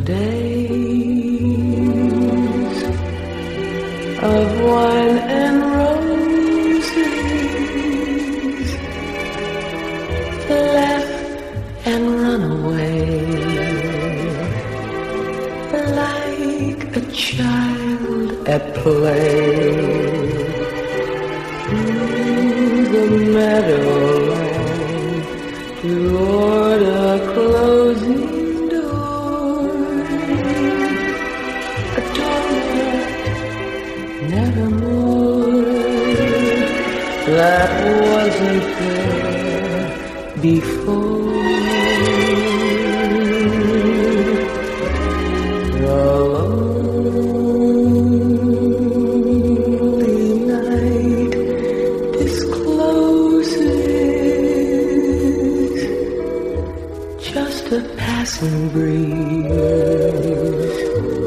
days of wine and roses, laugh and run away like a child at play through the meadowland toward a closing door, a door nevermore that wasn't there before. The lonely night discloses just a passing breeze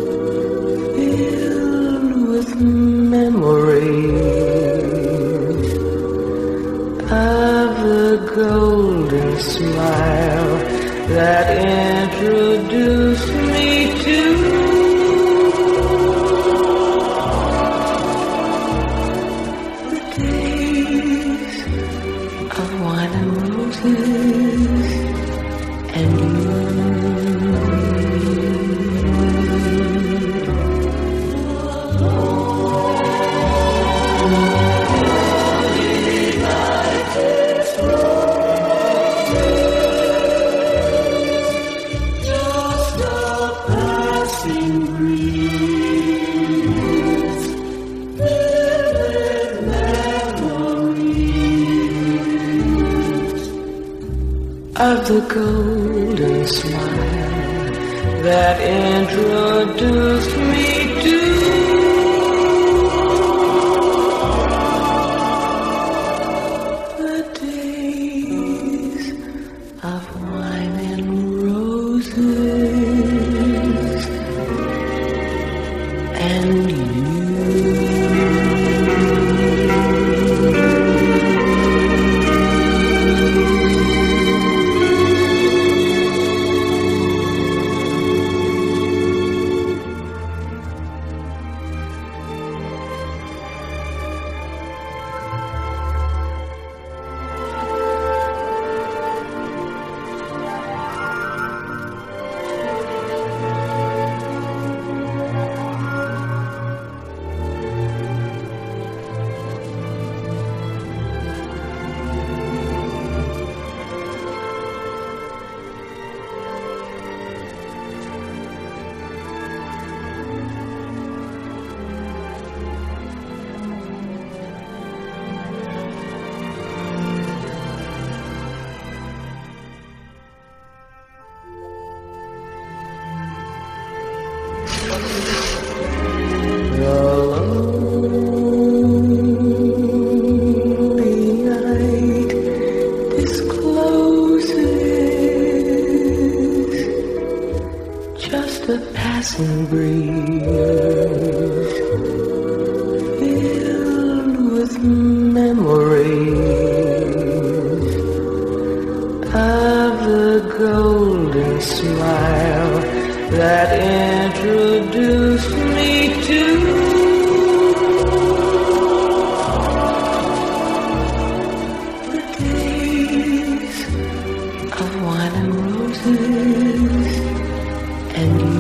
filled with memories of the golden smile that introduced me to the days of wine and roses and you. Of the golden smile that introduced me to the days of wine and roses and you. The lonely night discloses just a passing breeze filled with memories of the golden smile that introduced me to the days of wine and roses and you.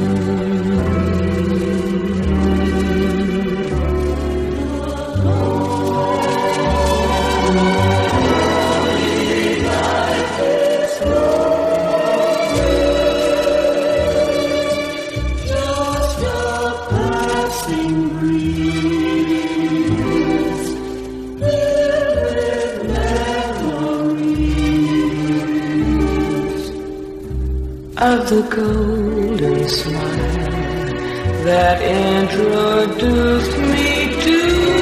Of the golden smile that introduced me to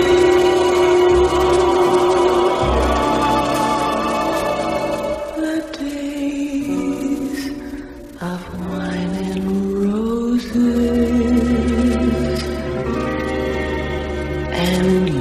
the days of wine and roses and